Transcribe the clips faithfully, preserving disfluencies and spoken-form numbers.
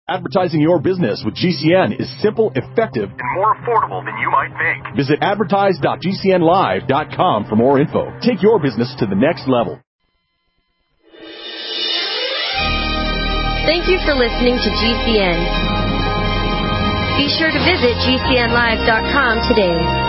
Advertising your business with G C N is simple, effective, and more affordable than you might think. Visit advertise dot g c n live dot com for more info. Take your business to the next level. Thank you for listening to G C N. Be sure to visit g c n live dot com today.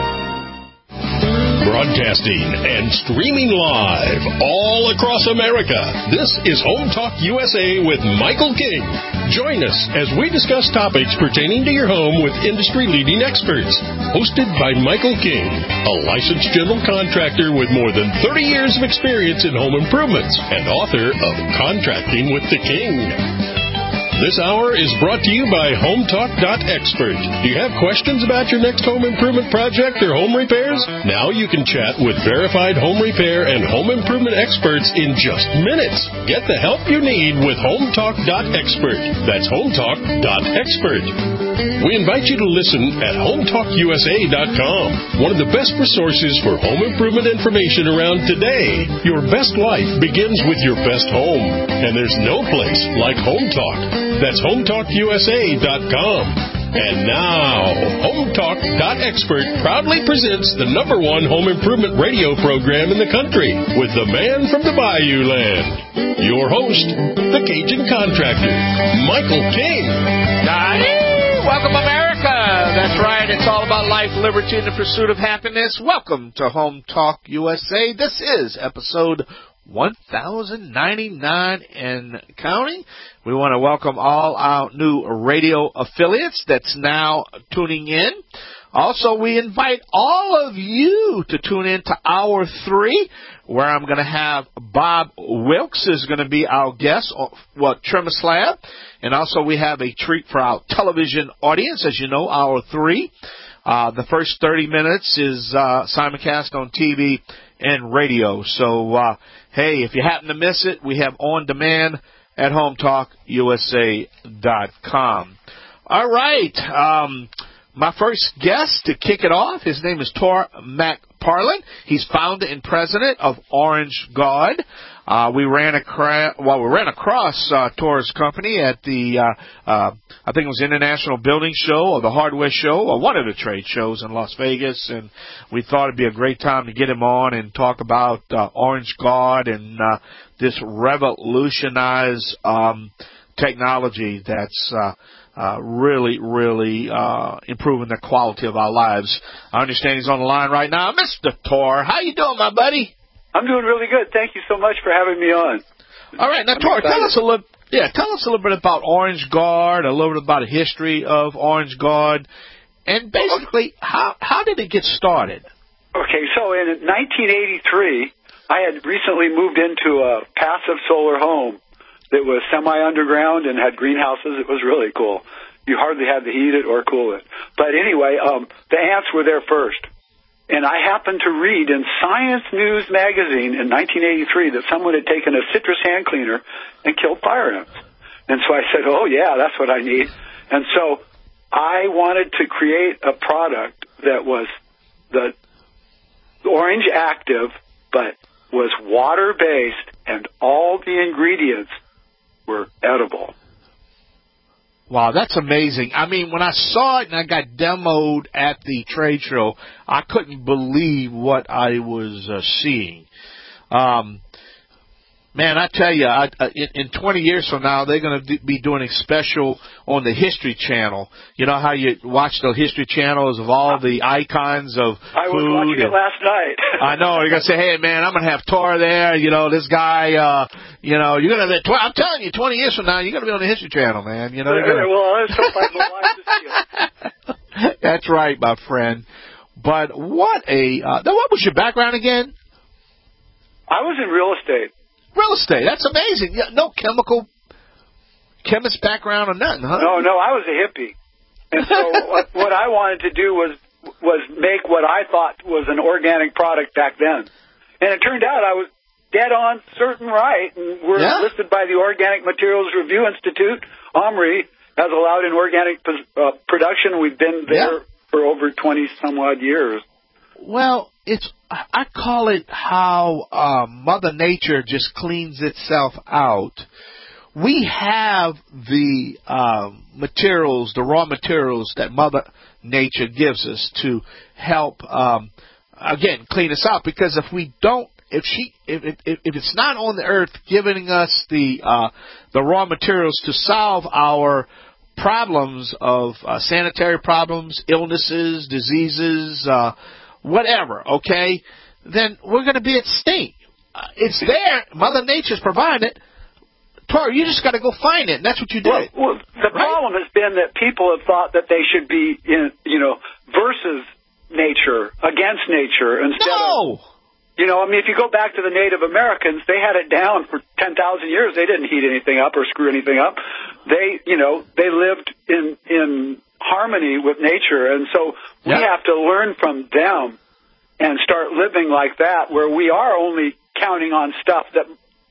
Broadcasting and streaming live all across America. This is Home Talk U S A with Michael King. Join us as we discuss topics pertaining to your home with industry-leading experts. Hosted by Michael King, a licensed general contractor with more than thirty years of experience in home improvements and author of Contracting with the King. This hour is brought to you by home talk dot expert. Do you have questions about your next home improvement project or home repairs? Now you can chat with verified home repair and home improvement experts in just minutes. Get the help you need with home talk dot expert. That's home talk dot expert. We invite you to listen at home talk u s a dot com, one of the best resources for home improvement information around today. Your best life begins with your best home, and there's no place like Home Talk. That's home talk u s a dot com. And now, home talk dot expert proudly presents the number one home improvement radio program in the country with the man from the Bayou Land, your host, the Cajun Contractor, Michael King. Daddy, welcome America. That's right. It's all about life, liberty, and the pursuit of happiness. Welcome to Home Talk U S A. This is episode one thousand ninety-nine and counting. We want to welcome all our new radio affiliates that's now tuning in. Also, we invite all of you to tune in to Hour three, where I'm going to have Bob Wilkes is going to be our guest, well, Trimmer Slab. And also we have a treat for our television audience. As you know, Hour three, uh, the first thirty minutes is uh, simulcast on T V and radio. So, uh, hey, if you happen to miss it, we have on demand at home talk u s a dot com. All right. Um, my first guest to kick it off, his name is Tor McParland. He's founder and president of Orange Guard. Uh, we ran across, well, we ran across uh, Tor's company at the, uh, uh, I think it was International Building Show or the Hardware Show or one of the trade shows in Las Vegas, and we thought it'd be a great time to get him on and talk about uh, Orange Guard and uh, this revolutionized um, technology that's uh, uh, really, really uh, improving the quality of our lives. I understand he's on the line right now. Mister Tor, how you doing, my buddy? I'm doing really good. Thank you so much for having me on. All right. Now, Tor, tell us a little, yeah, tell us a little bit about Orange Guard, a little bit about the history of Orange Guard, and basically, how how did it get started? Okay, so in nineteen eighty-three, I had recently moved into a passive solar home that was semi-underground and had greenhouses. It was really cool. You hardly had to heat it or cool it. But anyway, um, the ants were there first. And I happened to read in Science News magazine in nineteen eighty-three that someone had taken a citrus hand cleaner and killed fire ants. And so I said, oh, yeah, that's what I need. And so I wanted to create a product that was the Orange Active, but was water-based, and all the ingredients were edible. Wow, that's amazing. I mean, when I saw it and I got demoed at the trade show, I couldn't believe what I was uh, seeing. Um, man, I tell you, I, uh, in, in twenty years from now, they're going to be doing a special on the History Channel. You know how you watch the History Channels of all the icons of I food? I was watching and, it last night. I know. You're going to say, hey, man, I'm going to have Tor there. You know, this guy, uh, you know, you're going to, I'm telling you, twenty years from now, you're going to be on the History Channel, man. You know, you're gonna... Well, let's hope I'm alive to see it. That's right, my friend. But what a, uh, what was your background again? I was in real estate. Real estate, that's amazing. Yeah, no chemical, chemist background or nothing, huh? No, no, I was a hippie. And so what, what I wanted to do was was make what I thought was an organic product back then. And it turned out I was dead on certain right. And we're yeah. listed by the Organic Materials Review Institute. OMRI has allowed in organic uh, production. We've been there yeah. for over twenty-some-odd years. Well, it's I call it how uh, Mother Nature just cleans itself out we have the um, materials, the raw materials that Mother Nature gives us to help, um, again, clean us out. Because if we don't, if she, if, if, if it's not on the earth giving us the uh, the raw materials to solve our problems of uh, sanitary problems, illnesses, diseases, uh, whatever, okay, then we're going to be at stake. Uh, it's there. Mother Nature's providing it. Tor, you just got to go find it, and that's what you did. Well, well the right? problem has been that people have thought that they should be in, you know, versus nature, against nature, instead no! of... You know, I mean, if you go back to the Native Americans, they had it down for ten thousand years. They didn't heat anything up or screw anything up. They, you know, they lived in in harmony with nature. And so we yep. have to learn from them and start living like that, where we are only counting on stuff that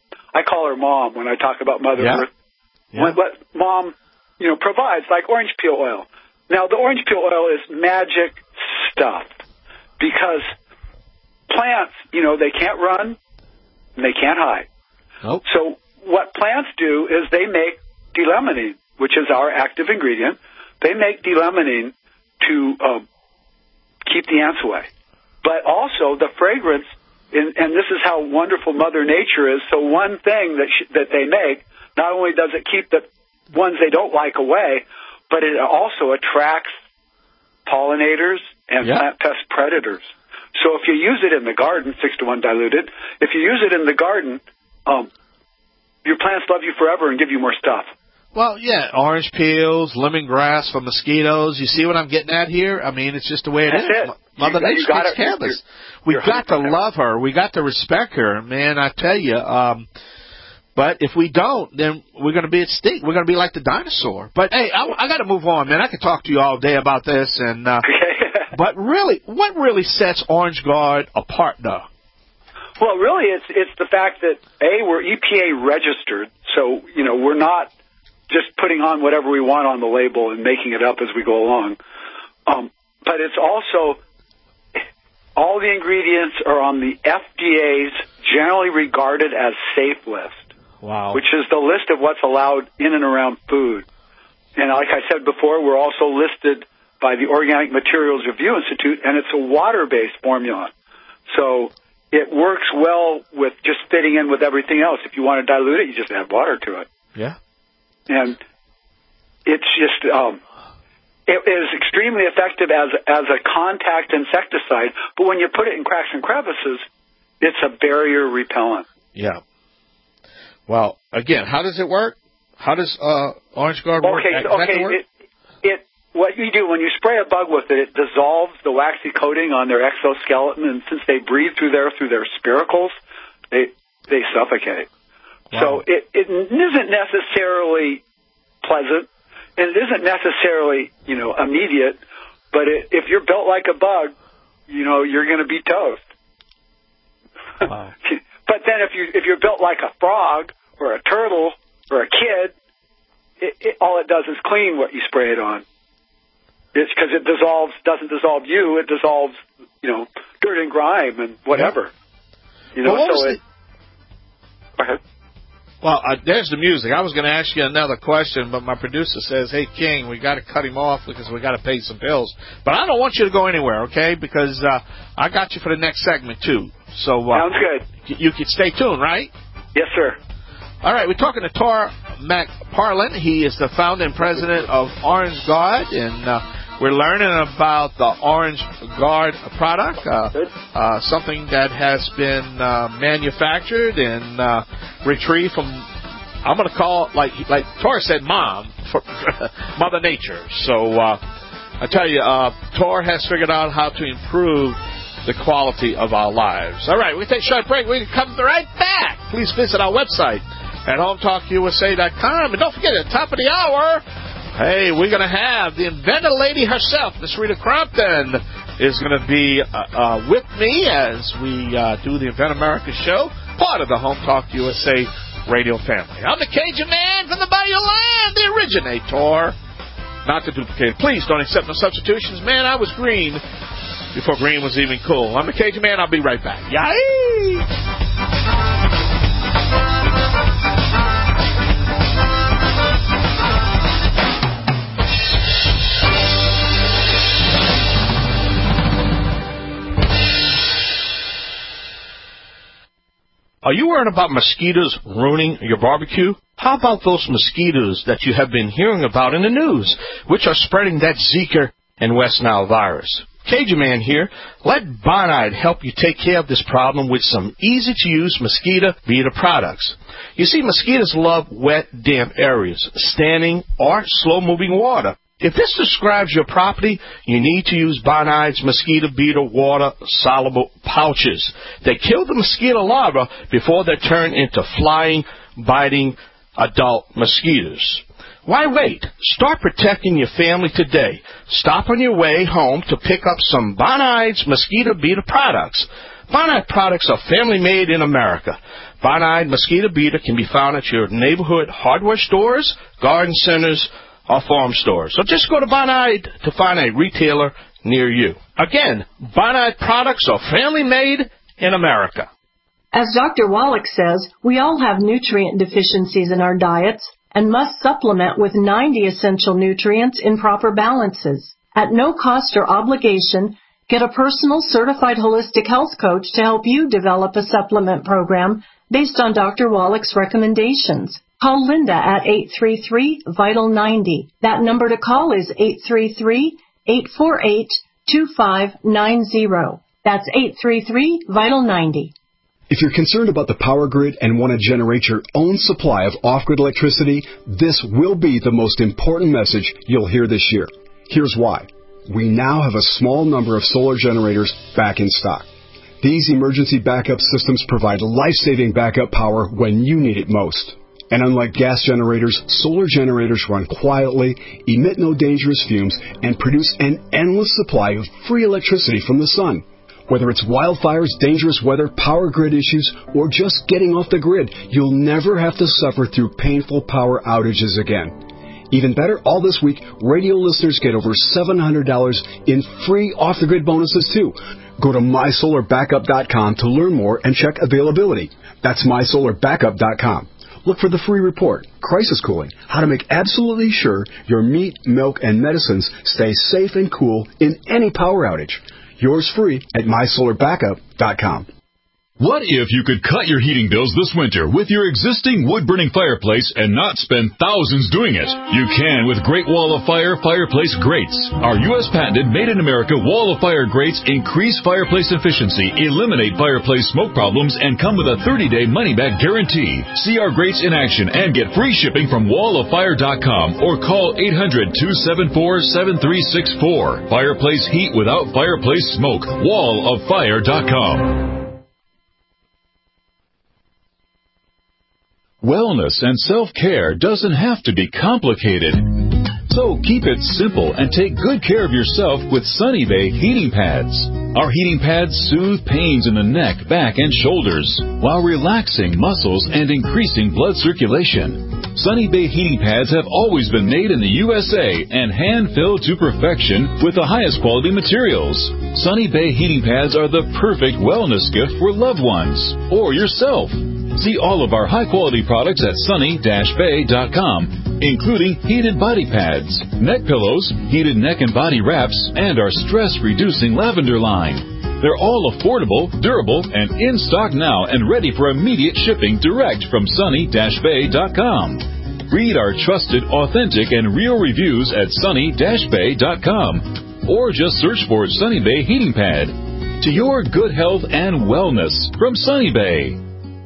I call her Mom when I talk about Mother yeah. Earth. Yeah. What, what Mom, you know, provides, like orange peel oil. Now, the orange peel oil is magic stuff because plants, you know, they can't run and they can't hide. Nope. So what plants do is they make D-limonene, which is our active ingredient. They make D-limonene to um, keep the ants away. But also the fragrance, in, and this is how wonderful Mother Nature is. So one thing that sh- that they make, not only does it keep the ones they don't like away, but it also attracts pollinators and yep. plant pest predators. So if you use it in the garden, six to one diluted, if you use it in the garden, um, your plants love you forever and give you more stuff. Well, yeah, orange peels, lemongrass for mosquitoes. You see what I'm getting at here? I mean, it's just the way it That's is. it. Mother You- you Nature gotta- takes care of us. you're- We've got to love her. We got to respect her. Man, I tell you, um, but if we don't, then we're going to be at stake. We're going to be like the dinosaur. But, hey, I, I got to move on, man. I could talk to you all day about this. and uh, But really, what really sets Orange Guard apart, though? Well, really, it's it's the fact that, A, we're E P A registered, so, you know, we're not just putting on whatever we want on the label and making it up as we go along. Um, but it's also, all the ingredients are on the F D A's generally regarded as safe list. Wow. Which is the list of what's allowed in and around food. And like I said before, we're also listed by the Organic Materials Review Institute, and it's a water-based formula. So it works well with just fitting in with everything else. If you want to dilute it, you just add water to it. Yeah. And it's just, um, it is extremely effective as, as a contact insecticide, but when you put it in cracks and crevices, it's a barrier repellent. Yeah. Well, again, how does it work? How does uh, Orange Guard work? Okay, so, okay. It, it what you do when you spray a bug with it, it dissolves the waxy coating on their exoskeleton, and since they breathe through there through their spiracles, they they suffocate. Wow. So it, it isn't necessarily pleasant, and it isn't necessarily you know immediate. But it, if you're built like a bug, you know you're going to be toast. Wow. But then if you if you're built like a frog or a turtle or a kid, it, it, all it does is clean what you spray it on. It's because it dissolves, doesn't dissolve you, it dissolves, you know, dirt and grime and whatever. You know, well, so the... it. Go ahead. Well, uh, there's the music. I was going to ask you another question, but my producer says, "Hey, King, we got to cut him off because we got to pay some bills." But I don't want you to go anywhere, okay? Because uh, I got you for the next segment too. So uh, sounds good. You can stay tuned, right? Yes, sir. All right, we're talking to Tor McParlin. He is the founder and president of Orange Guard, and uh, we're learning about the Orange Guard product, uh, uh, something that has been uh, manufactured and uh, retrieved from, I'm going to call it, like like Tor said, Mom, for Mother Nature. So uh, I tell you, uh, Tor has figured out how to improve the quality of our lives. All right, we take a short break. We can come right back. Please visit our website at home talk U S A dot com. And don't forget, at the top of the hour, hey, we're going to have the inventor lady herself, Miss Rita Crompton, is going to be uh, uh, with me as we uh, do the Invent America show, part of the Home Talk U S A radio family. I'm the Cajun man from the Bayou Land, the originator, not the duplicate. Please don't accept no substitutions. Man, I was green before green was even cool. I'm the Cajun man. I'll be right back. Yay! Are you worried about mosquitoes ruining your barbecue? How about those mosquitoes that you have been hearing about in the news, which are spreading that Zika and West Nile virus? Cajun Man here. Let Bonide help you take care of this problem with some easy-to-use mosquito beater products. You see, mosquitoes love wet, damp areas, standing or slow-moving water. If this describes your property, you need to use Bonide's mosquito beater water soluble pouches. They kill the mosquito larvae before they turn into flying, biting adult mosquitoes. Why wait? Start protecting your family today. Stop on your way home to pick up some Bonide's mosquito beater products. Bonide products are family-made in America. Bonide mosquito beater can be found at your neighborhood hardware stores, garden centers, or farm stores. So just go to Bonide to find a retailer near you. Again, Bonide products are family-made in America. As Doctor Wallach says, we all have nutrient deficiencies in our diets and must supplement with ninety essential nutrients in proper balances. At no cost or obligation, get a personal certified holistic health coach to help you develop a supplement program based on Doctor Wallach's recommendations. Call Linda at eight three three, vital ninety. That number to call is eight three three, eight four eight, two five nine zero. That's eight three three, vital ninety. If you're concerned about the power grid and want to generate your own supply of off-grid electricity, this will be the most important message you'll hear this year. Here's why. We now have a small number of solar generators back in stock. These emergency backup systems provide life-saving backup power when you need it most. And unlike gas generators, solar generators run quietly, emit no dangerous fumes, and produce an endless supply of free electricity from the sun. Whether it's wildfires, dangerous weather, power grid issues, or just getting off the grid, you'll never have to suffer through painful power outages again. Even better, all this week, radio listeners get over seven hundred dollars in free off-the-grid bonuses, too. Go to my solar backup dot com to learn more and check availability. That's my solar backup dot com. Look for the free report, Crisis Cooling, how to make absolutely sure your meat, milk, and medicines stay safe and cool in any power outage. Yours free at my solar backup dot com. What if you could cut your heating bills this winter with your existing wood-burning fireplace and not spend thousands doing it? You can with Great Wall of Fire Fireplace Grates. Our U S patented made-in-America Wall of Fire grates increase fireplace efficiency, eliminate fireplace smoke problems, and come with a thirty-day money-back guarantee. See our grates in action and get free shipping from wall of fire dot com or call eight hundred, two seven four, seven three six four. Fireplace heat without fireplace smoke. wall of fire dot com. Wellness and self-care doesn't have to be complicated. So keep it simple and take good care of yourself with Sunny Bay heating pads. Our heating pads soothe pains in the neck, back, and shoulders while relaxing muscles and increasing blood circulation. Sunny Bay heating pads have always been made in the U S A and hand-filled to perfection with the highest quality materials. Sunny Bay heating pads are the perfect wellness gift for loved ones or yourself. See all of our high-quality products at sunny dash bay dot com, including heated body pads, neck pillows, heated neck and body wraps, and our stress-reducing lavender line. They're all affordable, durable, and in stock now and ready for immediate shipping direct from sunny dash bay dot com. Read our trusted, authentic, and real reviews at sunny dash bay dot com or just search for Sunny Bay Heating Pad. To your good health and wellness from Sunny Bay.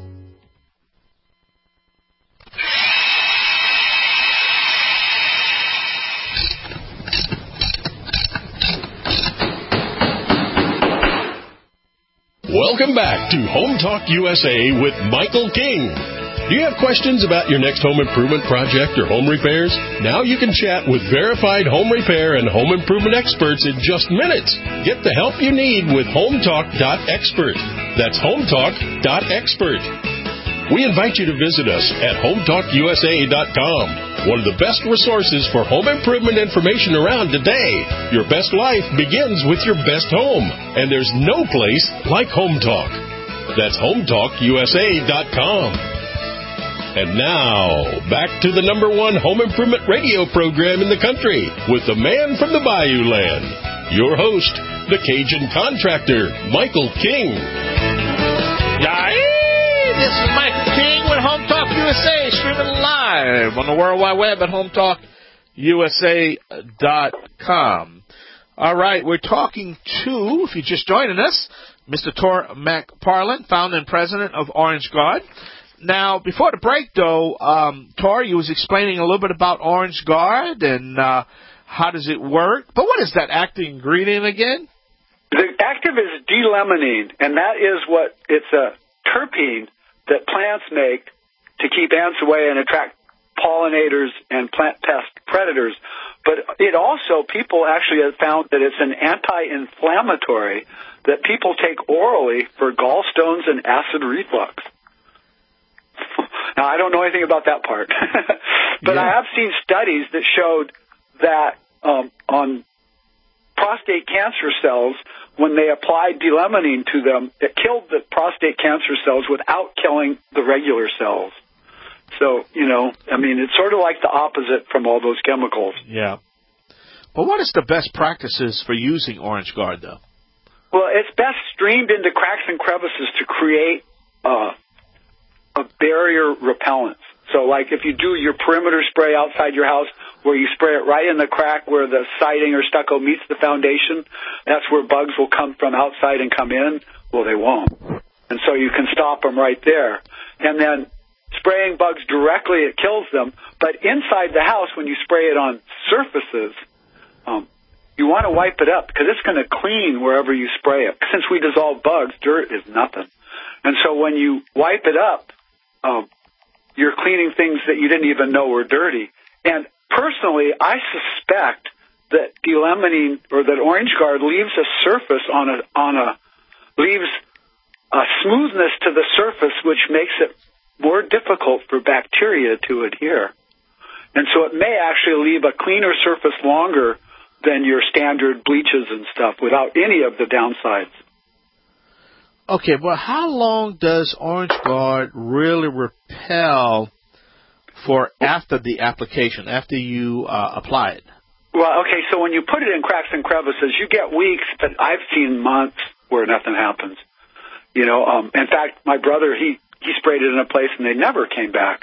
Welcome back to Home Talk U S A with Michael King. Do you have questions about your next home improvement project or home repairs? Now you can chat with verified home repair and home improvement experts in just minutes. Get the help you need with home talk dot expert. That's home talk dot expert. We invite you to visit us at home talk U S A dot com, one of the best resources for home improvement information around today. Your best life begins with your best home, and there's no place like Home Talk. That's home talk U S A dot com. And now, back to the number one home improvement radio program in the country with the man from the Bayou Land, your host, the Cajun contractor, Michael King. Yay! This is Michael King with Home Talk U S A, streaming live on the World Wide Web at home talk u s a dot com. All right, we're talking to, if you're just joining us, Mister Tor McParland, founder and president of Orange Guard. Now, before the break, though, um, Tor, you was explaining a little bit about Orange Guard and uh, how does it work. But what is that active ingredient again? The active is D-limonene, and that is what, it's a terpene that plants make to keep ants away and attract pollinators and plant pest predators. But it also, people actually have found that it's an anti-inflammatory that people take orally for gallstones and acid reflux. Now, I don't know anything about that part. But yeah. I have seen studies that showed that um, on prostate cancer cells, when they applied D-limonene to them, it killed the prostate cancer cells without killing the regular cells. So, you know, I mean, it's sort of like the opposite from all those chemicals. Yeah. But what is the best practices for using Orange Guard, though? Well, it's best streamed into cracks and crevices to create uh, a barrier repellent. So, like, if you do your perimeter spray outside your house, where you spray it right in the crack where the siding or stucco meets the foundation, that's where bugs will come from outside and come in. Well, they won't. And so you can stop them right there. And then spraying bugs directly, it kills them. But inside the house, when you spray it on surfaces, um, you want to wipe it up because it's going to clean wherever you spray it. Since we dissolve bugs, dirt is nothing. And so when you wipe it up, um, you're cleaning things that you didn't even know were dirty. And personally, I suspect that D-limonene or that Orange Guard leaves a surface on a on a leaves a smoothness to the surface, which makes it more difficult for bacteria to adhere. And so it may actually leave a cleaner surface longer than your standard bleaches and stuff without any of the downsides. Okay, well, how long does Orange Guard really repel for after the application, after you uh, apply it? Well, okay, so when you put it in cracks and crevices, you get weeks, but I've seen months where nothing happens. You know, um, in fact, my brother, he, he sprayed it in a place and they never came back.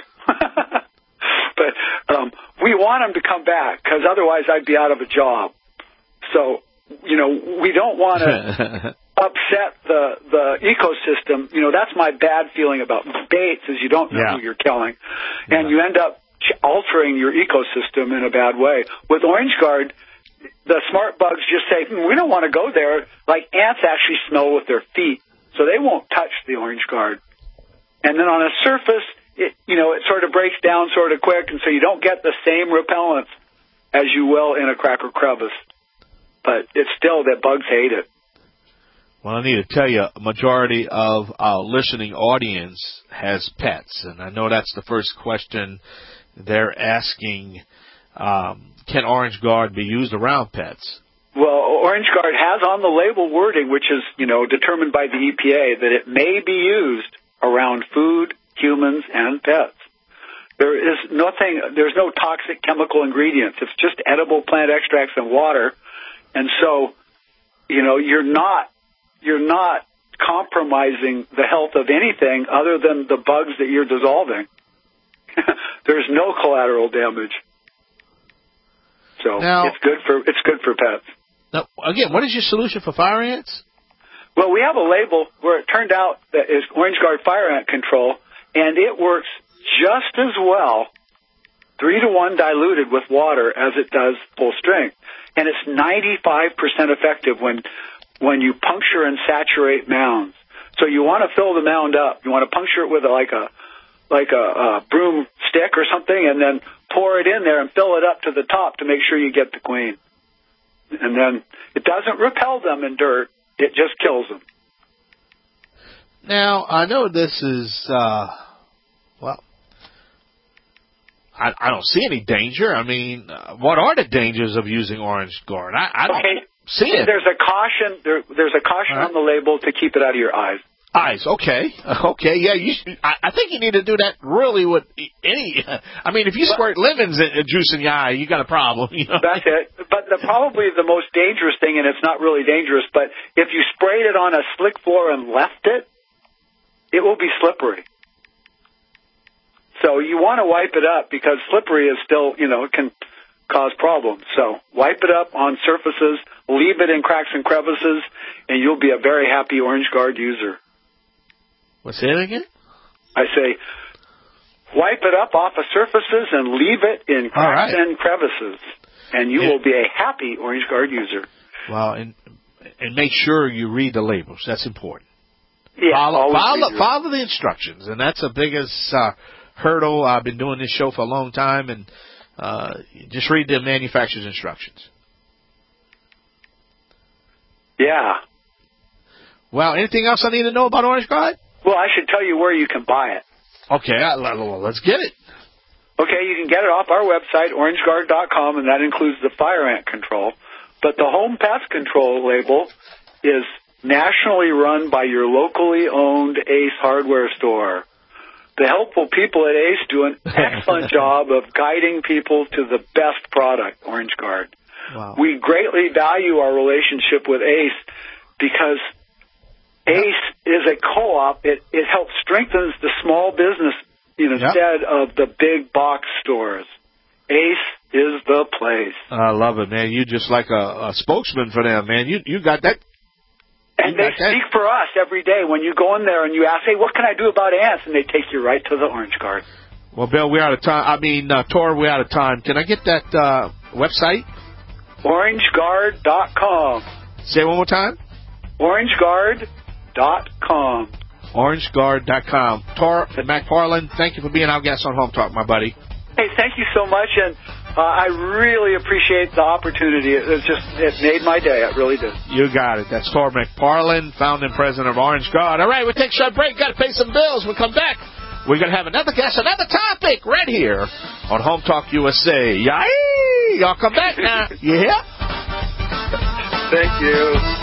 But um, we want them to come back because otherwise I'd be out of a job. So, you know, we don't want to upset the the ecosystem. You know, that's my bad feeling about baits is you don't know yeah. who you're killing. And yeah. you end up altering your ecosystem in a bad way. With Orange Guard, the smart bugs just say, hmm, we don't want to go there. Like ants actually smell with their feet, so they won't touch the Orange Guard. And then on a surface, it, you know, it sort of breaks down sort of quick, and so you don't get the same repellents as you will in a crack or crevice. But it's still that bugs hate it. Well, I need to tell you, a majority of our listening audience has pets, and I know that's the first question they're asking. Um, can Orange Guard be used around pets? Well, Orange Guard has on the label wording, which is, you know, determined by the E P A, that it may be used around food, humans, and pets. There is nothing, there's no toxic chemical ingredients. It's just edible plant extracts and water. And so, you know, you're not, you're not compromising the health of anything other than the bugs that you're dissolving. There's no collateral damage. So now, it's good for, it's good for pets. Now, again, what is your solution for fire ants? Well, we have a label where it turned out that is Orange Guard Fire Ant Control, and it works just as well, three to one diluted with water, as it does full strength. And it's ninety-five percent effective when when you puncture and saturate mounds. So you want to fill the mound up. You want to puncture it with a, like a like a, a broom stick or something, and then pour it in there and fill it up to the top to make sure you get the queen. And then it doesn't repel them in dirt. It just kills them. Now, I know this is, uh, well, I, I don't see any danger. I mean, uh, what are the dangers of using Orange Guard? I, I don't okay. see it. There's a caution. There, there's a caution right. on the label to keep it out of your eyes. Eyes, okay, okay, yeah. You, I, I think you need to do that really with any. I mean, if you squirt lemons in, juice in your eye, you got a problem. You know? That's it. But the, probably the most dangerous thing, and it's not really dangerous, but if you sprayed it on a slick floor and left it, it will be slippery. So you want to wipe it up because slippery is still, you know, it can cause problems. So wipe it up on surfaces, leave it in cracks and crevices, and you'll be a very happy Orange Guard user. What's that again? I say, wipe it up off of surfaces and leave it in cracks right. and crevices, and you yeah. will be a happy Orange Guard user. Well, and and make sure you read the labels. That's important. Yeah, follow, follow, follow the instructions, and that's the biggest uh, hurdle. I've been doing this show for a long time, and uh, just read the manufacturer's instructions. Yeah. Well, anything else I need to know about Orange Guard? Well, I should tell you where you can buy it. Okay, let's get it. Okay, you can get it off our website, orange guard dot com, and that includes the fire ant control. But the home pest control label is nationally run by your locally owned Ace hardware store. The helpful people at Ace do an excellent job of guiding people to the best product, Orange Guard. Wow. We greatly value our relationship with Ace because Ace is a co-op. It, it helps strengthens the small business you know, yep. instead of the big box stores. Ace is the place. I love it, man. You're just like a, a spokesman for them, man. You you got that. And you they speak that. for us every day. When you go in there and you ask, hey, what can I do about ants? And they take you right to the Orange Guard. Well, Bill, we're out of time. I mean, uh, Tor, we're out of time. Can I get that uh, website? orange guard dot com. Say it one more time. orange guard dot com. orange guard dot com. Tor McParlin, thank you for being our guest on Home Talk, my buddy. Hey, thank you so much, and uh, I really appreciate the opportunity. It, it just it made my day. It really did. You got it. That's Tor McParlin, founder and president of Orange Guard. All right, we'll take a short break. Got to pay some bills. We'll come back. We're going to have another guest, another topic right here on Home Talk U S A. Yay! Y'all come back now. Yeah? Thank you.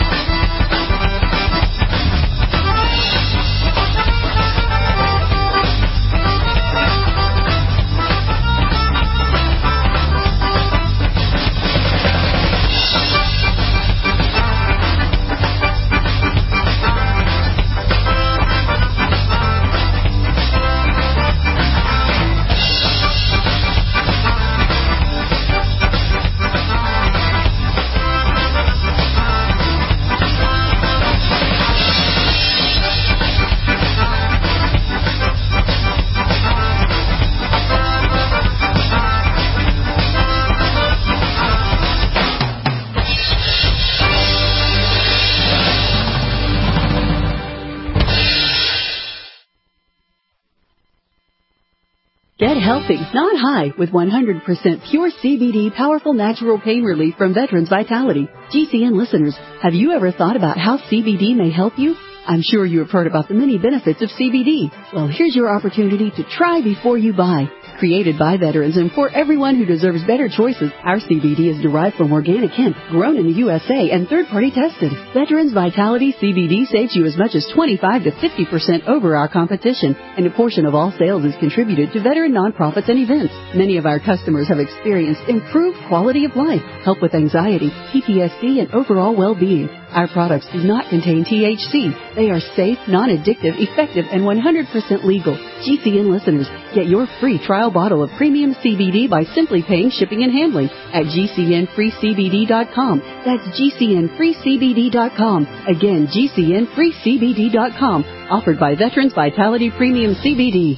Get healthy, not high, with one hundred percent pure C B D powerful natural pain relief from Veterans Vitality. G C N listeners, have you ever thought about how C B D may help you? I'm sure you have heard about the many benefits of C B D. Well, here's your opportunity to try before you buy. Created by veterans and for everyone who deserves better choices, our C B D is derived from organic hemp, grown in the U S A and third-party tested. Veterans Vitality C B D saves you as much as twenty-five to fifty percent over our competition, and a portion of all sales is contributed to veteran nonprofits and events. Many of our customers have experienced improved quality of life, help with anxiety, P T S D, and overall well-being. Our products do not contain T H C. They are safe, non-addictive, effective, and one hundred percent legal. G C N listeners, get your free trial bottle of premium C B D by simply paying shipping and handling at G C N free C B D dot com. That's G C N free C B D dot com. Again, G C N free C B D dot com. Offered by Veterans Vitality Premium C B D.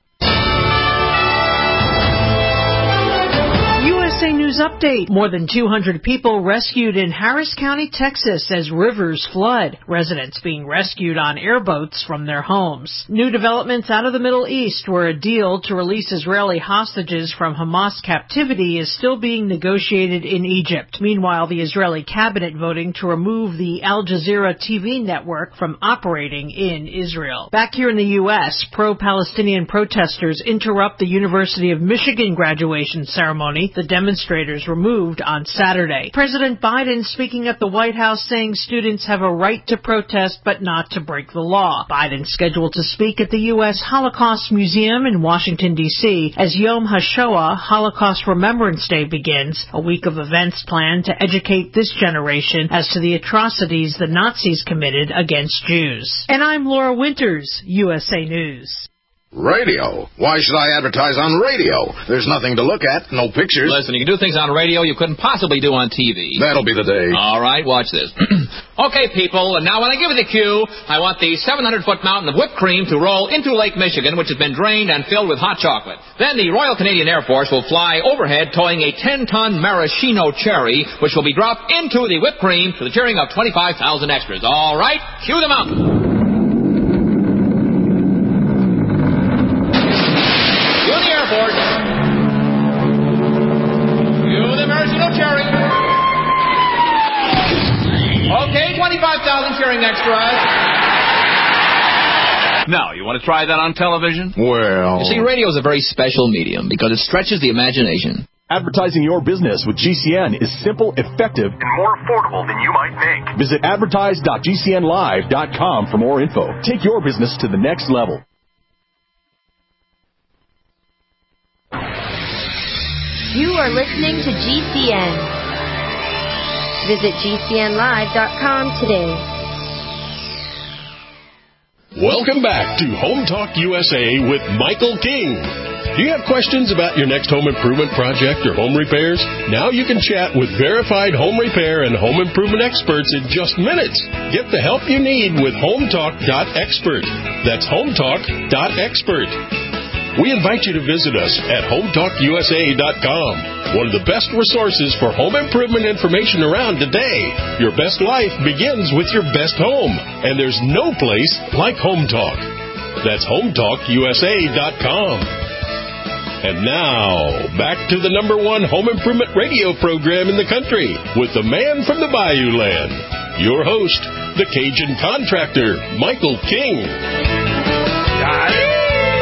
U S A News Update. More than two hundred people rescued in Harris County, Texas as rivers flood. Residents being rescued on airboats from their homes. New developments out of the Middle East, where a deal to release Israeli hostages from Hamas captivity is still being negotiated in Egypt. Meanwhile, the Israeli cabinet voting to remove the Al Jazeera T V network from operating in Israel. Back here in the U S, pro-Palestinian protesters interrupt the University of Michigan graduation ceremony. The demonstrators removed on Saturday. President Biden speaking at the White House saying students have a right to protest but not to break the law. Biden scheduled to speak at the U S Holocaust Museum in Washington, D C as Yom HaShoah, Holocaust Remembrance Day, begins, a week of events planned to educate this generation as to the atrocities the Nazis committed against Jews. And I'm Laura Winters, U S A News. Radio? Why should I advertise on radio? There's nothing to look at, no pictures. Listen, you can do things on radio you couldn't possibly do on T V. That'll be the day. All right, watch this. Okay, people, and now when I give you the cue, I want the seven hundred foot mountain of whipped cream to roll into Lake Michigan, which has been drained and filled with hot chocolate. Then the Royal Canadian Air Force will fly overhead towing a ten ton maraschino cherry, which will be dropped into the whipped cream to the cheering of twenty-five thousand extras. All right, cue the mountain. Okay, twenty-five thousand cheering extras. Now, you want to try that on television? Well... You see, radio is a very special medium because it stretches the imagination. Advertising your business with G C N is simple, effective, and more affordable than you might think. Visit advertise dot g c n live dot com for more info. Take your business to the next level. You are listening to G C N. Visit g c n live dot com today. Welcome back to Home Talk U S A with Michael King. Do you have questions about your next home improvement project or home repairs? Now you can chat with verified home repair and home improvement experts in just minutes. Get the help you need with home talk dot expert. That's home talk dot expert. We invite you to visit us at home talk u s a dot com, one of the best resources for home improvement information around today. Your best life begins with your best home, and there's no place like Home Talk. That's home talk u s a dot com. And now, back to the number one home improvement radio program in the country with the man from the Bayou Land, your host, the Cajun contractor, Michael King. Got it.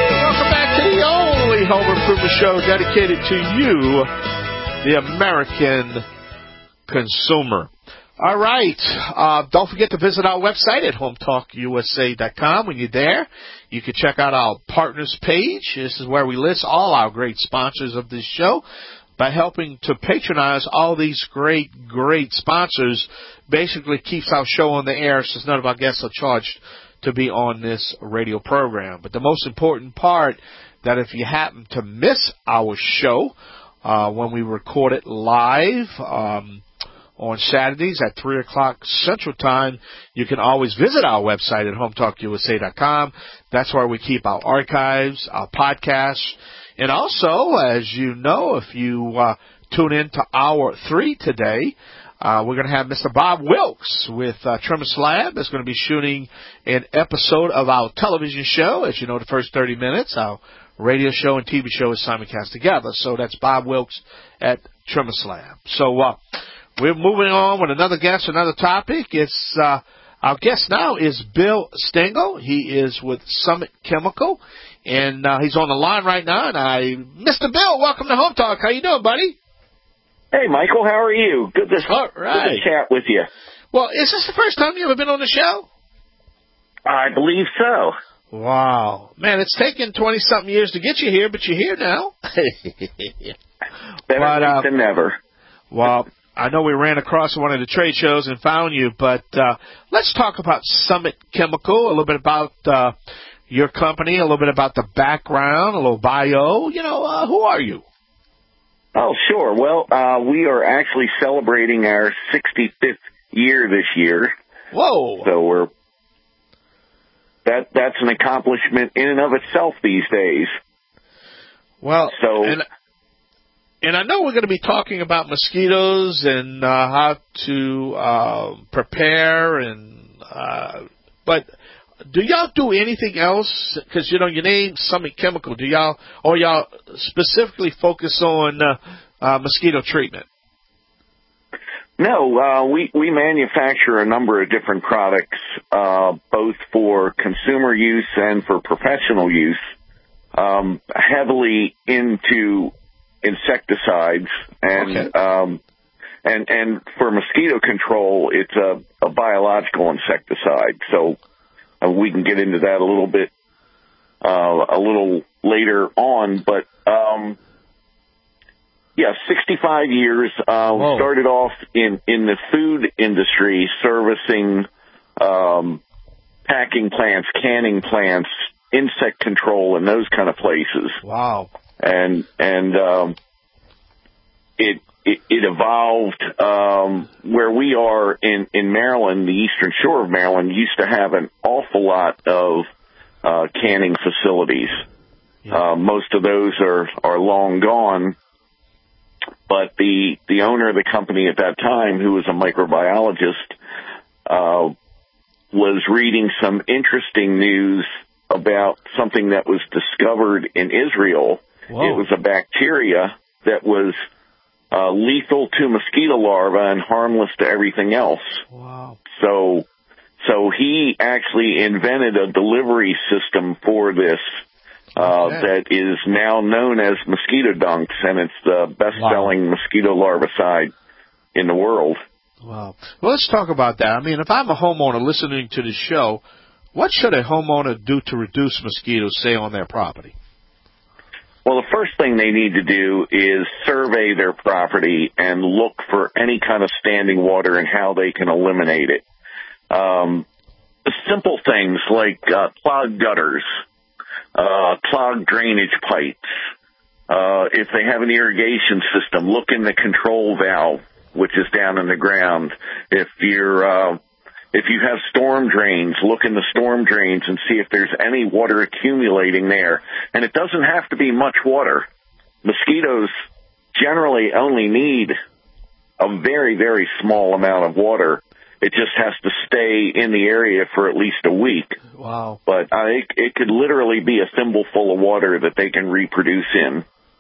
Home Improvement Show dedicated to you, the American consumer. All right. Uh, don't forget to visit our website at home talk u s a dot com. When you're there, you can check out our partners page. This is where we list all our great sponsors of this show. By helping to patronize all these great, great sponsors, basically keeps our show on the air since none of our guests are charged to be on this radio program. But the most important part, that if you happen to miss our show uh, when we record it live um, on Saturdays at three o'clock Central Time, you can always visit our website at home talk u s a dot com. That's where we keep our archives, our podcasts. And also, as you know, if you uh, tune in to Hour three today, Uh, we're going to have Mister Bob Wilkes with uh, Trimmer Slab. That's going to be shooting an episode of our television show. As you know, the first thirty minutes, our radio show and T V show is simulcast together. So that's Bob Wilkes at Trimmer Slab. So uh, we're moving on with another guest, another topic. It's uh, our guest now is Bill Stengel. He is with Summit Chemical, and uh, he's on the line right now. And I, Mister Bill, welcome to Home Talk. How you doing, buddy? Hey, Michael, how are you? Good to, All right. good to chat with you. Well, is this the first time you ever been on the show? I believe so. Wow. Man, it's taken twenty-something years to get you here, but you're here now. Better but, uh, late than never. Well, I know we ran across one of the trade shows and found you, but uh, let's talk about Summit Chemical, a little bit about uh, your company, a little bit about the background, a little bio. You know, uh, who are you? Oh, sure. Well, uh, we are actually celebrating our sixty-fifth year this year. Whoa. So we're that that's an accomplishment in and of itself these days. Well, so and, and I know we're going to be talking about mosquitoes and uh, how to uh, prepare, and uh, but do y'all do anything else? Because, you know, your name Summit Chemical. Do y'all, or y'all specifically focus on uh, uh, mosquito treatment? No, uh, we, we manufacture a number of different products, uh, both for consumer use and for professional use, um, heavily into insecticides. And, okay. um, and, and for mosquito control, it's a, a biological insecticide. So, Uh, we can get into that a little bit, uh, a little later on, but, um, yeah, sixty-five years, uh, Whoa. started off in, in the food industry, servicing, um, packing plants, canning plants insect control and those kind of places. Wow. And and um, it, it it evolved um, where we are in, in Maryland, the eastern shore of Maryland, used to have an awful lot of uh, canning facilities. Yeah. Uh, most of those are, are long gone. But the the owner of the company at that time, who was a microbiologist, uh, was reading some interesting news about something that was discovered in Israel. Whoa. It was a bacteria that was uh, lethal to mosquito larvae and harmless to everything else. Wow. So, so he actually invented a delivery system for this. Uh, okay. That is now known as Mosquito Dunks, and it's the best-selling wow. mosquito larvicide in the world. Wow. Well, let's talk about that. I mean, if I'm a homeowner listening to this show, what should a homeowner do to reduce mosquitoes, say, on their property? Well, the first thing they need to do is survey their property and look for any kind of standing water and how they can eliminate it. Um, simple things like uh, clogged gutters. Uh, clogged drainage pipes. Uh, if they have an irrigation system, look in the control valve, which is down in the ground. If you're, uh, if you have storm drains, look in the storm drains and see if there's any water accumulating there. And it doesn't have to be much water. Mosquitoes generally only need a very, very small amount of water. It just has to stay in the area for at least a week. Wow. But uh, it, it could literally be a thimbleful of water that they can reproduce in.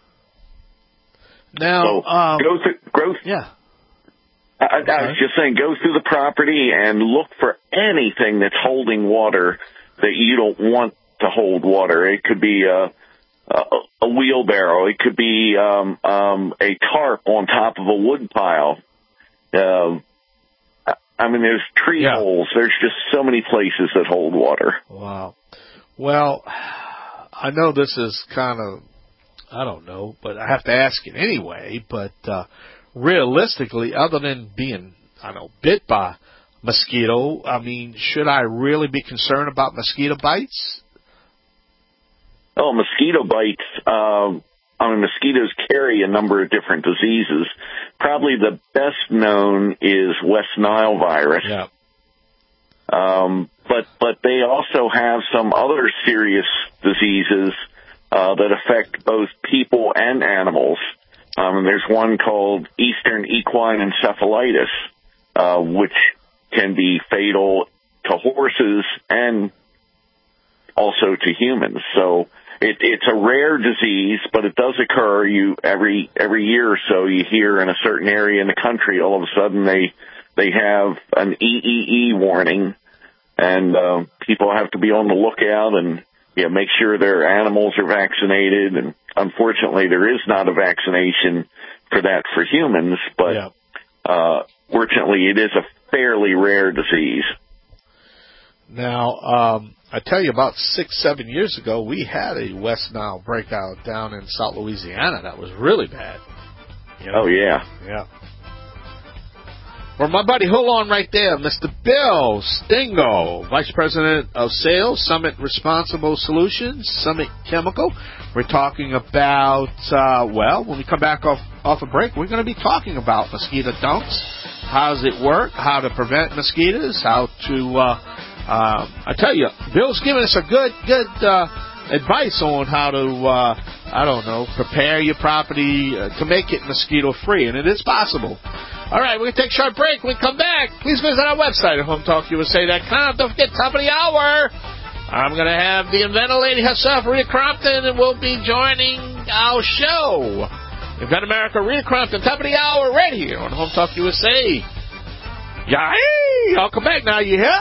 Now, so um, go through, go, yeah. I, okay. I was just saying, go through the property and look for anything that's holding water that you don't want to hold water. It could be a, a, a wheelbarrow. It could be um, um, a tarp on top of a wood pile. Uh, I mean, there's tree yeah. holes. There's just so many places that hold water. Wow. Well, I know this is kind of, I don't know, but I have to ask it anyway. But uh, realistically, other than being, I don't know, bit by mosquito, I mean, should I really be concerned about mosquito bites? Oh, mosquito bites. Um, I mean, mosquitoes carry a number of different diseases. Probably the best known is West Nile virus. Yeah. Um, but but they also have some other serious diseases uh, that affect both people and animals. Um, and there's one called Eastern Equine Encephalitis, uh, which can be fatal to horses and also to humans. So It, it's a rare disease, but it does occur. You every every year or so, you hear in a certain area in the country, all of a sudden they they have an E E E warning, and uh, people have to be on the lookout and yeah, make sure their animals are vaccinated. And unfortunately, there is not a vaccination for that for humans, but yeah. uh, fortunately, it is a fairly rare disease. Now, um, I tell you, about six, seven years ago, we had a West Nile breakout down in South Louisiana that was really bad. You know? Oh, yeah. Yeah. Well, my buddy, hold on right there, Mister Bill Stingo, Vice President of Sales, Summit Responsible Solutions, Summit Chemical. We're talking about, uh, well, when we come back off, off a break, we're going to be talking about mosquito dunks. How does it work? How to prevent mosquitoes? How to... Uh, Uh, I tell you, Bill's giving us a good, good uh, advice on how to, uh, I don't know, prepare your property uh, to make it mosquito-free, and it is possible. All right, we're going to take a short break. When we come back, please visit our website at home talk U S A dot com. Don't forget, top of the hour, I'm going to have the inventor lady herself, Rita Crompton, and we'll be joining our show. Invent America, Rita Crompton, top of the hour, right here on Home Talk U S A. Yay! I'll come back now, you hear?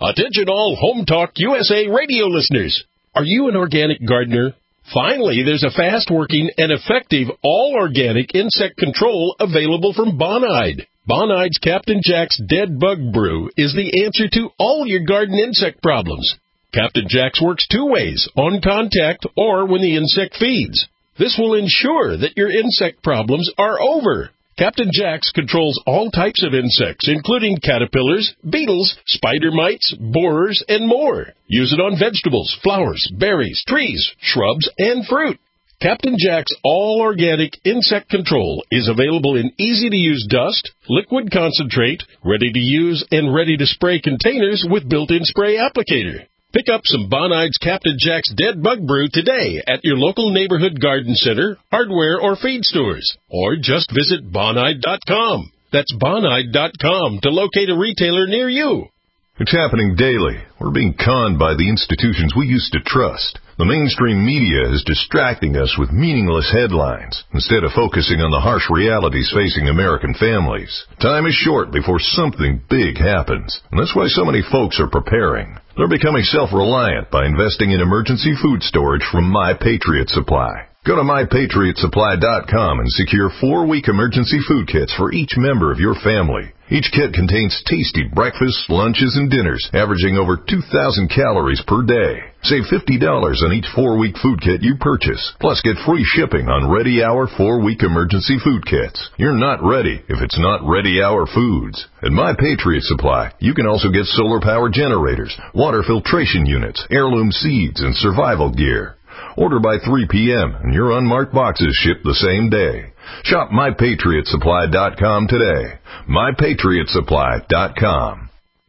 Attention all Home Talk U S A radio listeners. Are you an organic gardener? Finally, there's a fast-working and effective all-organic insect control available from Bonide. Bonide's Captain Jack's Dead Bug Brew is the answer to all your garden insect problems. Captain Jack's works two ways, on contact or when the insect feeds. This will ensure that your insect problems are over. Captain Jack's controls all types of insects, including caterpillars, beetles, spider mites, borers, and more. Use it on vegetables, flowers, berries, trees, shrubs, and fruit. Captain Jack's all-organic insect control is available in easy-to-use dust, liquid concentrate, ready-to-use and ready-to-spray containers with built-in spray applicator. Pick up some Bonide's Captain Jack's Dead Bug Brew today at your local neighborhood garden center, hardware, or feed stores. Or just visit Bonide dot com. That's Bonide dot com to locate a retailer near you. It's happening daily. We're being conned by the institutions we used to trust. The mainstream media is distracting us with meaningless headlines instead of focusing on the harsh realities facing American families. Time is short before something big happens, and that's why so many folks are preparing. They're becoming self-reliant by investing in emergency food storage from My Patriot Supply. Go to My Patriot Supply dot com and secure four-week emergency food kits for each member of your family. Each kit contains tasty breakfasts, lunches, and dinners, averaging over two thousand calories per day. Save fifty dollars on each four-week food kit you purchase. Plus, get free shipping on Ready Hour four-week emergency food kits. You're not ready if it's not Ready Hour foods. At My Patriot Supply, you can also get solar power generators, water filtration units, heirloom seeds, and survival gear. Order by three p.m. and your unmarked boxes ship the same day. Shop My Patriot Supply dot com today. My Patriot Supply dot com.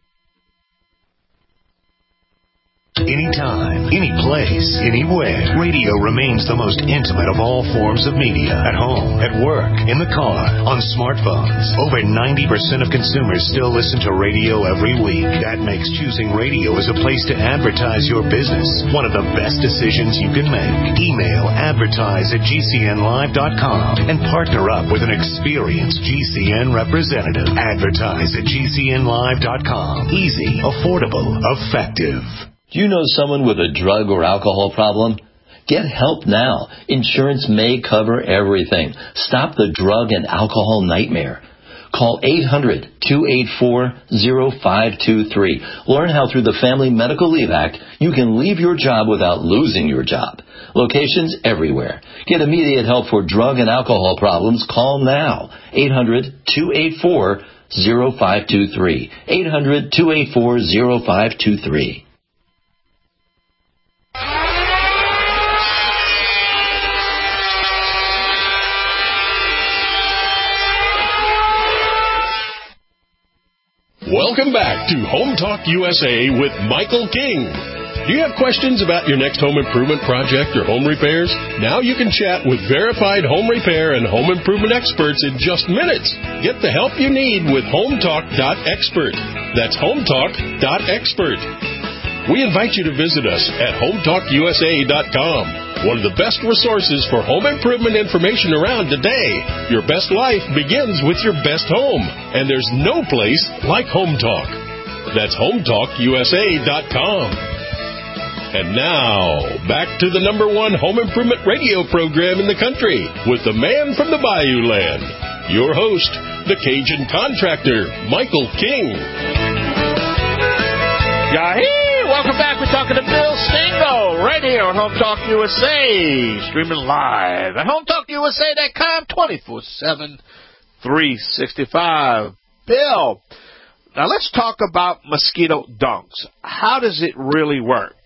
Anytime, any place, anywhere. Radio remains the most intimate of all forms of media. At home, at work, in the car, on smartphones. Over ninety percent of consumers still listen to radio every week. That makes choosing radio as a place to advertise your business one of the best decisions you can make. Email advertise at G C N live dot com and partner up with an experienced G C N representative. Advertise at G C N live dot com. Easy, affordable, effective. Do you know someone with a drug or alcohol problem? Get help now. Insurance may cover everything. Stop the drug and alcohol nightmare. Call eight hundred, two eight four, zero five two three. Learn how through the Family Medical Leave Act you can leave your job without losing your job. Locations everywhere. Get immediate help for drug and alcohol problems. Call now. eight hundred, two eight four, zero five two three. eight hundred, two eight four, zero five two three. Welcome back to Home Talk U S A with Michael King. Do you have questions about your next home improvement project or home repairs? Now you can chat with verified home repair and home improvement experts in just minutes. Get the help you need with home talk dot expert. That's home talk dot expert. We invite you to visit us at home talk U S A dot com. One of the best resources for home improvement information around today. Your best life begins with your best home, and there's no place like Home Talk. That's home talk U S A dot com. And now, back to the number one home improvement radio program in the country with the man from the Bayou Land, your host, the Cajun contractor, Michael King. Yahee! Welcome back. We're talking to Bill Stingo right here on Home Talk U S A, streaming live at home talk U S A dot com, twenty-four seven, three sixty-five. Bill, now let's talk about mosquito dunks. How does it really work?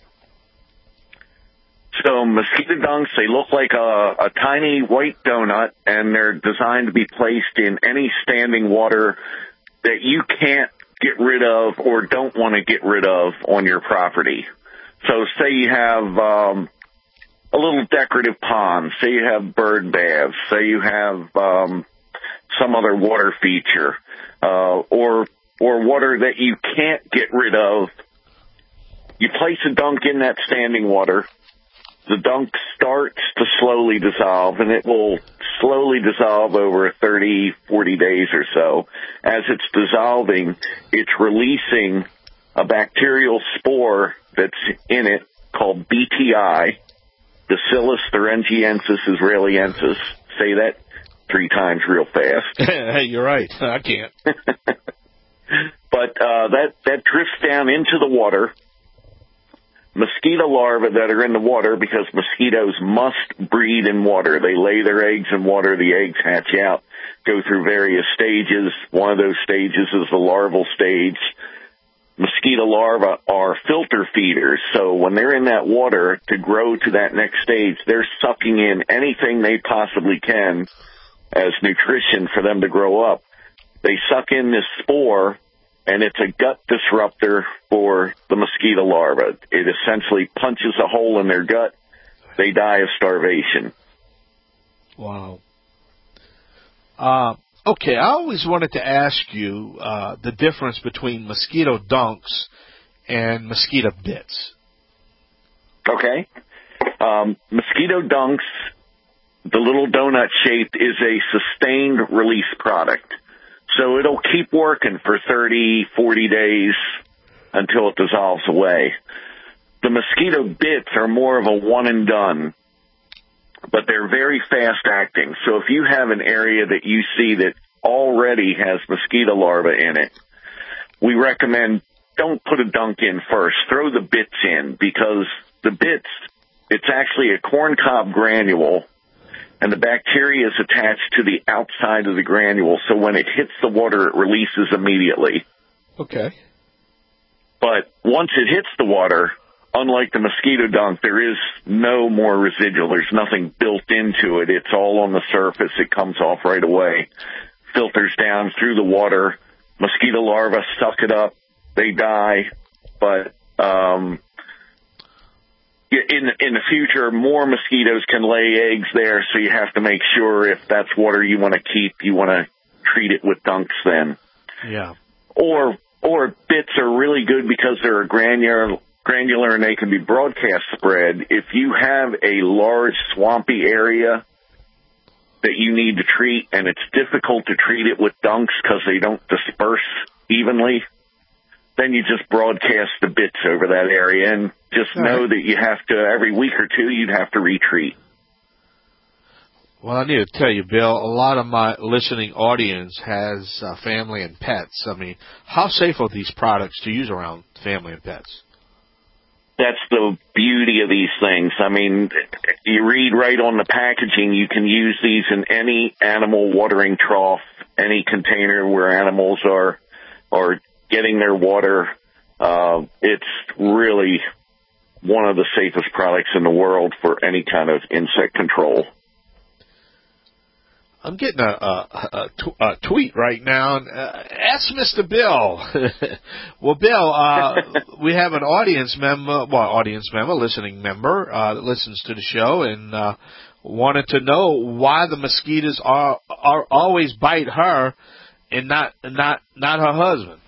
So mosquito dunks, they look like a, a tiny white donut, and they're designed to be placed in any standing water that you can't get rid of or don't want to get rid of on your property. So say you have um, a little decorative pond, say you have bird baths, say you have um, some other water feature, uh, or or water that you can't get rid of. You place a dunk in that standing water. The dunk starts to slowly dissolve, and it will slowly dissolve over thirty, forty days or so. As it's dissolving, it's releasing a bacterial spore that's in it called B T I, Bacillus thuringiensis israeliensis. Say that three times real fast. Hey, you're right. I can't. But uh, that, that drifts down into the water. Mosquito larvae that are in the water, because mosquitoes must breed in water. They lay their eggs in water. The eggs hatch out, go through various stages. One of those stages is the larval stage. Mosquito larvae are filter feeders, so when they're in that water to grow to that next stage, they're sucking in anything they possibly can as nutrition for them to grow up. They suck in this spore, and it's a gut disruptor for the mosquito larva. It essentially punches a hole in their gut. They die of starvation. Wow. Uh, okay, I always wanted to ask you uh, the difference between mosquito dunks and mosquito bits. Okay. Um, mosquito dunks, the little donut shape, is a sustained release product. So it'll keep working for thirty, forty days until it dissolves away. The mosquito bits are more of a one and done, but they're very fast acting. So if you have an area that you see that already has mosquito larvae in it, we recommend don't put a dunk in first. Throw the bits in, because the bits, it's actually a corncob granule, and the bacteria is attached to the outside of the granule, so when it hits the water, it releases immediately. Okay. But once it hits the water, unlike the mosquito dunk, there is no more residual. There's nothing built into it. It's all on the surface. It comes off right away, filters down through the water. Mosquito larvae suck it up. They die. But um, in, in the future, more mosquitoes can lay eggs there, so you have to make sure if that's water you want to keep, you want to treat it with dunks then. Yeah. Or or bits are really good because they're a granular, granular and they can be broadcast spread. If you have a large swampy area that you need to treat, and it's difficult to treat it with dunks because they don't disperse evenly, then you just broadcast the bits over that area, and just All know right. that you have to, every week or two, you'd have to retreat. Well, I need to tell you, Bill, a lot of my listening audience has uh, family and pets. I mean, how safe are these products to use around family and pets? That's the beauty of these things. I mean, you read right on the packaging, you can use these in any animal watering trough, any container where animals are are getting their water. Uh, it's really one of the safest products in the world for any kind of insect control. I'm getting a, a, a, a tweet right now. And, uh, ask Mister Bill. Well, Bill, uh, we have an audience member, well, audience member, listening member, uh, that listens to the show and uh, wanted to know why the mosquitoes are are always bite her and not not not her husband.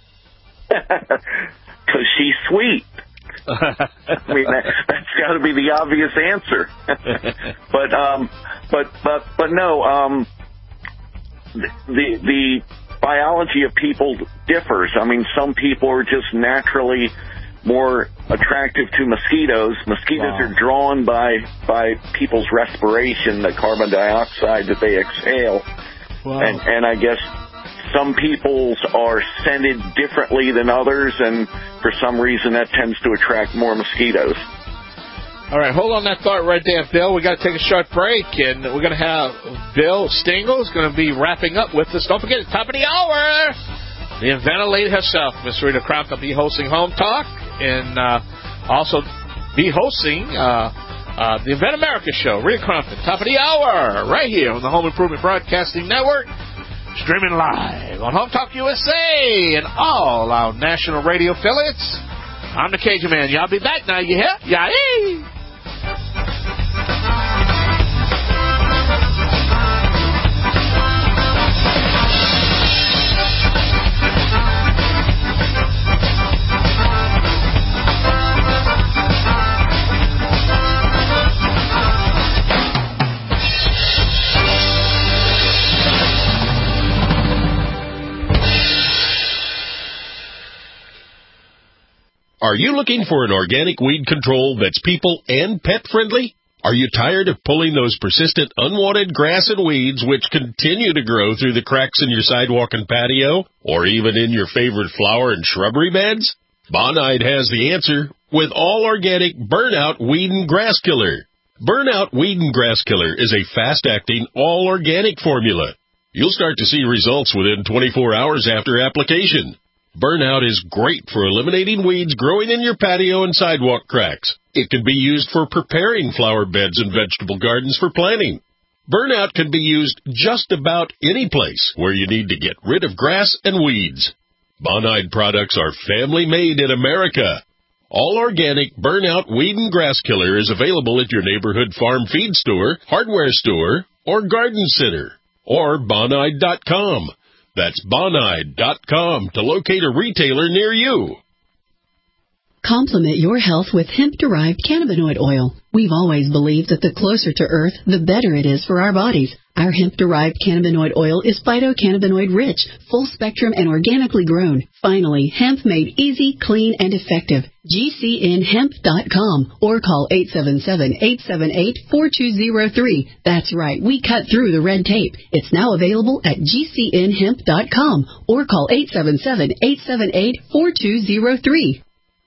Because she's sweet. I mean, that, that's got to be the obvious answer. but, um, but, but, but no, um, the, the biology of people differs. I mean, some people are just naturally more attractive to mosquitoes. Mosquitoes Wow. are drawn by, by people's respiration, the carbon dioxide that they exhale. Wow. And, and I guess some people's are scented differently than others, and for some reason that tends to attract more mosquitoes. All right, hold on that thought right there, Bill. We got to take a short break, and we're going to have Bill Stingle is going to be wrapping up with us. Don't forget, at the top of the hour, the inventor lady herself, Miss Rita Crompton, will be hosting Home Talk, and uh, also be hosting uh, uh, the Invent America show. Rita Crompton, top of the hour, right here on the Home Improvement Broadcasting Network. Streaming live on Home Talk U S A and all our national radio affiliates. I'm the Cajun Man. Y'all be back now, you hear? Yeah. Are you looking for an organic weed control that's people and pet friendly? Are you tired of pulling those persistent unwanted grass and weeds which continue to grow through the cracks in your sidewalk and patio, or even in your favorite flower and shrubbery beds? Bonide has the answer with all-organic Burnout Weed and Grass Killer. Burnout Weed and Grass Killer is a fast-acting, all-organic formula. You'll start to see results within twenty-four hours after application. Burnout is great for eliminating weeds growing in your patio and sidewalk cracks. It can be used for preparing flower beds and vegetable gardens for planting. Burnout can be used just about any place where you need to get rid of grass and weeds. Bonide products are family-made in America. All-organic Burnout Weed and Grass Killer is available at your neighborhood farm feed store, hardware store, or garden center, or bonide dot com. That's bonide dot com to locate a retailer near you. Complement your health with hemp-derived cannabinoid oil. We've always believed that the closer to Earth, the better it is for our bodies. Our hemp-derived cannabinoid oil is phytocannabinoid-rich, full-spectrum, and organically grown. Finally, hemp made easy, clean, and effective. G C N hemp dot com or call eight seven seven, eight seven eight, four two zero three. That's right, we cut through the red tape. It's now available at G C N hemp dot com or call eight seven seven, eight seven eight, four two zero three.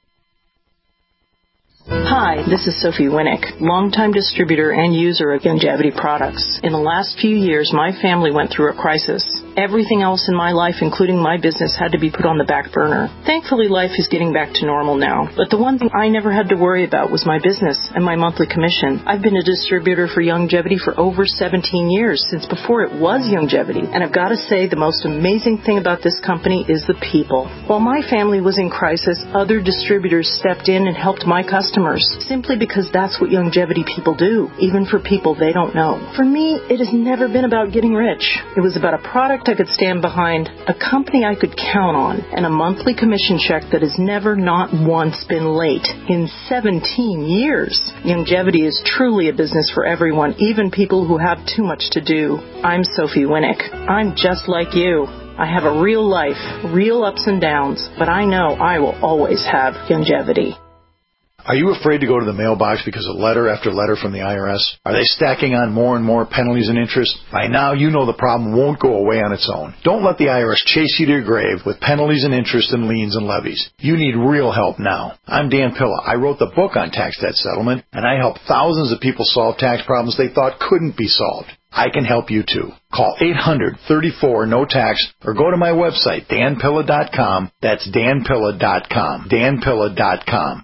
Hi, this is Sophie Winnick, longtime distributor and user of Youngevity products. In the last few years, my family went through a crisis. Everything else in my life, including my business, had to be put on the back burner. Thankfully, life is getting back to normal now. But the one thing I never had to worry about was my business and my monthly commission. I've been a distributor for Youngevity for over seventeen years, since before it was Youngevity. And I've got to say, the most amazing thing about this company is the people. While my family was in crisis, other distributors stepped in and helped my customers, simply because that's what Youngevity people do, even for people they don't know. For me, it has never been about getting rich. It was about a product I could stand behind, a company I could count on, and a monthly commission check that has never, not once, been late in seventeen years. Youngevity is truly a business for everyone, even people who have too much to do. I'm Sophie Winnick. I'm just like you. I have a real life, real ups and downs, but I know I will always have Youngevity. Are you afraid to go to the mailbox because of letter after letter from the I R S? Are they stacking on more and more penalties and interest? By now, you know the problem won't go away on its own. Don't let the I R S chase you to your grave with penalties and interest and liens and levies. You need real help now. I'm Dan Pilla. I wrote the book on tax debt settlement, and I help thousands of people solve tax problems they thought couldn't be solved. I can help you too. Call eight hundred, thirty-four, no tax or go to my website, dan pilla dot com. That's dan pilla dot com. dan pilla dot com.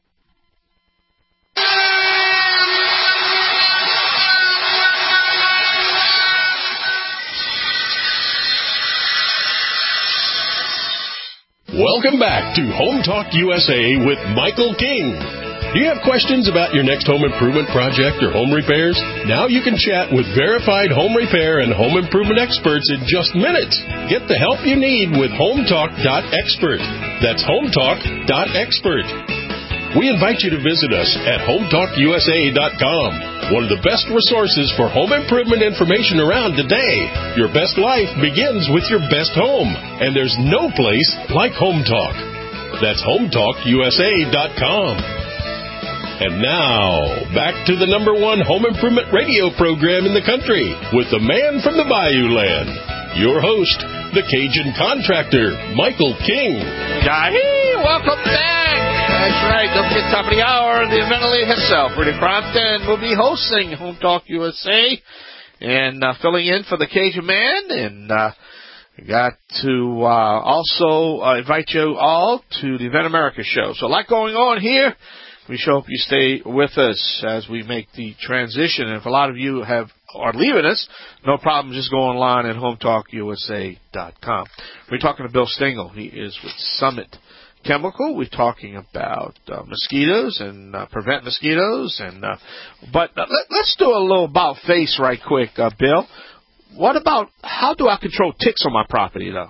Welcome back to Home Talk U S A with Michael King. Do you have questions about your next home improvement project or home repairs? Now you can chat with verified home repair and home improvement experts in just minutes. Get the help you need with home talk dot expert. That's home talk dot expert. We invite you to visit us at home talk U S A dot com, one of the best resources for home improvement information around today. Your best life begins with your best home, and there's no place like Home Talk. That's home talk U S A dot com. And now, back to the number one home improvement radio program in the country with the man from the Bayou Land, your host, the Cajun contractor, Michael King. Yahee! Welcome back. That's right. Don't forget top of the hour, the Evangeline herself, Rudy Crompton, will be hosting Home Talk U S A and uh, filling in for the Cajun man. And uh, we got to uh, also uh, invite you all to the Event America show. So a lot going on here. We sure hope you stay with us as we make the transition. And if a lot of you have are leaving us, no problem. Just go online at home talk U S A dot com. We're talking to Bill Stengel. He is with Summit Chemical. We're talking about uh, mosquitoes and uh, prevent mosquitoes. And uh, but uh, let, let's do a little about face right quick, uh, Bill. What about how do I control ticks on my property, though?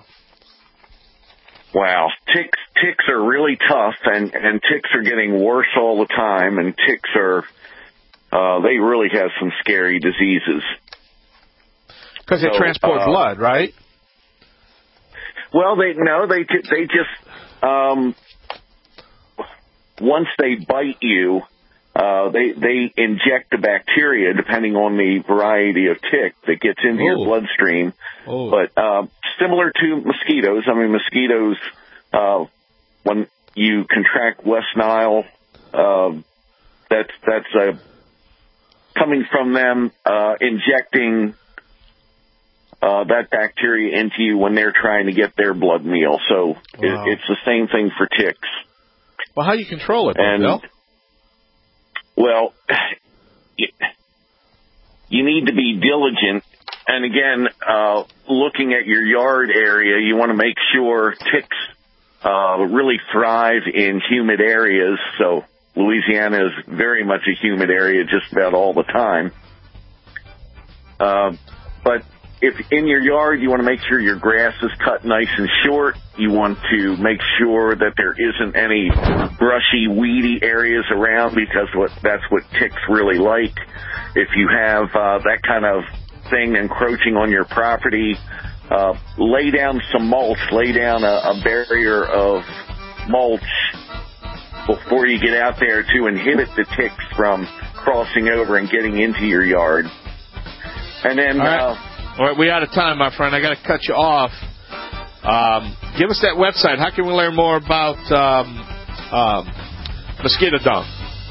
Wow, ticks ticks are really tough, and, and ticks are getting worse all the time, and ticks are, uh, they really have some scary diseases. Because they so, transport uh, blood, right? Well, they no, they they just, um, once they bite you, uh, they they inject the bacteria, depending on the variety of tick that gets into oh. your bloodstream. Oh. But uh, similar to mosquitoes, I mean, mosquitoes, uh, when you contract West Nile, uh, that's that's uh, coming from them uh, injecting uh, that bacteria into you when they're trying to get their blood meal. So wow. it, it's the same thing for ticks. Well, how do you control it, and, Bill? Well, you, you need to be diligent. And again, uh, looking at your yard area, you want to make sure ticks uh, really thrive in humid areas. So Louisiana is very much a humid area just about all the time. Uh, but if in your yard, you want to make sure your grass is cut nice and short. You want to make sure that there isn't any brushy, weedy areas around, because what, that's what ticks really like. If you have uh, that kind of thing encroaching on your property, uh, lay down some mulch, lay down a, a barrier of mulch before you get out there to inhibit the ticks from crossing over and getting into your yard. And then... All right. Uh, All right, we're out of time, my friend. I got to cut you off. Um, give us that website. How can we learn more about um, um, mosquito dung?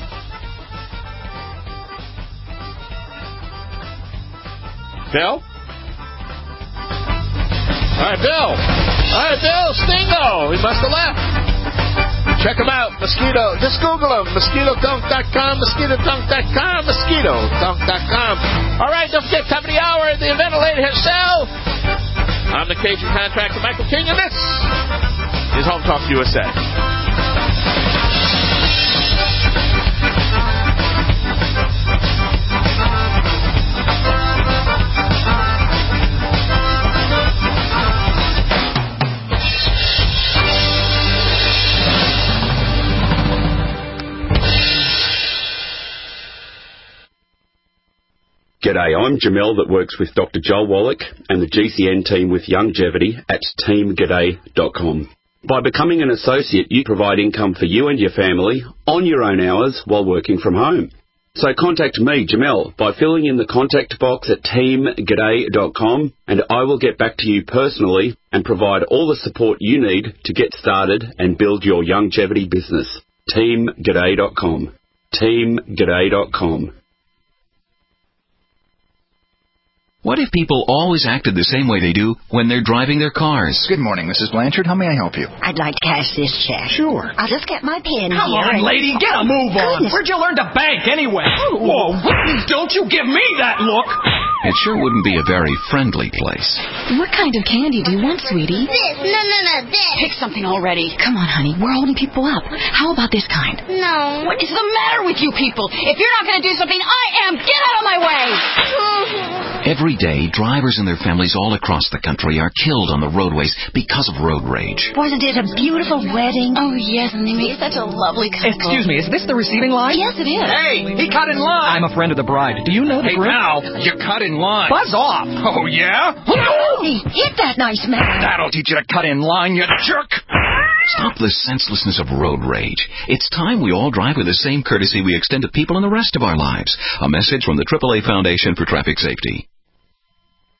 Bill? All right, Bill. All right, Bill Stingo. He must have left. Check them out. Mosquito. Just Google them. mosquito dunk dot com, mosquito dunk dot com, mosquito dunk dot com. All right, don't forget, top of the hour, the inventor lady herself. I'm the Cajun contractor, Michael King, and this is Home Talk U S A. G'day, I'm Jamel that works with Doctor Joel Wallach and the G C N team with Longevity at team g'day dot com. By becoming an associate, you provide income for you and your family on your own hours while working from home. So contact me, Jamel, by filling in the contact box at team g'day dot com, and I will get back to you personally and provide all the support you need to get started and build your longevity business. team g'day dot com. team g'day dot com. What if people always acted the same way they do when they're driving their cars? Good morning, Missus Blanchard. How may I help you? I'd like to cash this check. Sure. I'll just get my pen Come here. on, and... lady, get a move on. Goodness. Where'd you learn to bank anyway? Whoa. Whoa, don't you give me that look. It sure wouldn't be a very friendly place. What kind of candy do you want, sweetie? This. No, no, no, this. Pick something already. Come on, honey. We're holding people up. How about this kind? No. What is the matter with you people? If you're not going to do something, I am. Get out of my way. Every day, drivers and their families all across the country are killed on the roadways because of road rage. Wasn't it a beautiful wedding? Oh, yes, and they made such a lovely couple. Excuse me, is this the receiving line? Yes, it is. Hey, he cut in line. I'm a friend of the bride. Do you know the Hey, group? now, you cut in line. Buzz off. Oh, yeah? Hey, hit that nice man. That'll teach you to cut in line, you jerk. Stop the senselessness of road rage. It's time we all drive with the same courtesy we extend to people in the rest of our lives. A message from the triple A Foundation for Traffic Safety.